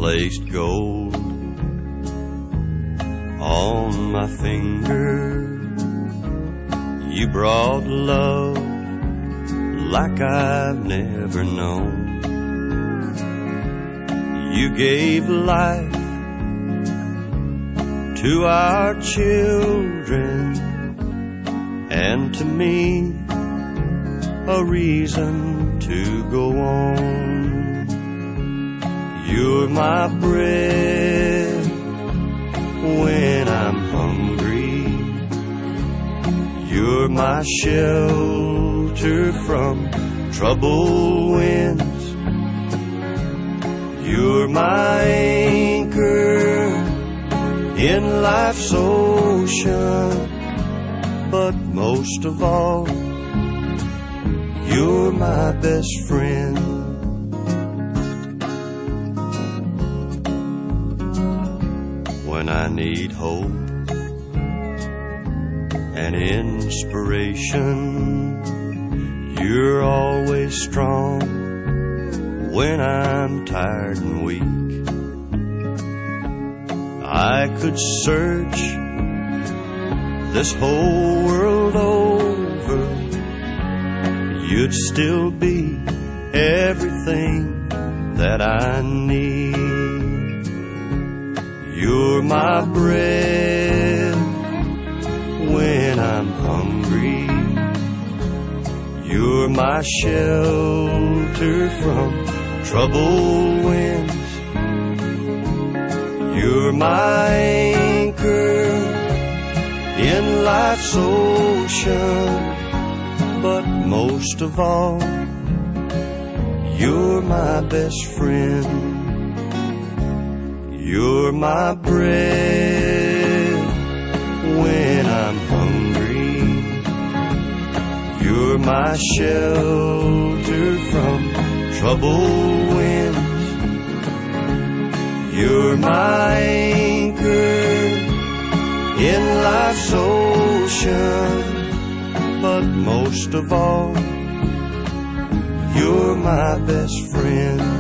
placed gold on my finger. You brought love like I've never known. You gave life to our children, and to me a reason to go on. You're my bread when I'm hungry. You're my shelter from troubled winds. You're my anchor in life's ocean. But most of all, you're my best friend. When I need hope and inspiration, you're always strong when I'm tired and weak. I could search this whole world over, you'd still be everything that I need. You're my bread when I'm hungry. You're my shelter from troubled winds. You're my anchor in life's ocean. But most of all, you're my best friend. You're my bread when I'm hungry. You're my shelter from troubled winds. You're my anchor in life's ocean. But most of all, you're my best friend.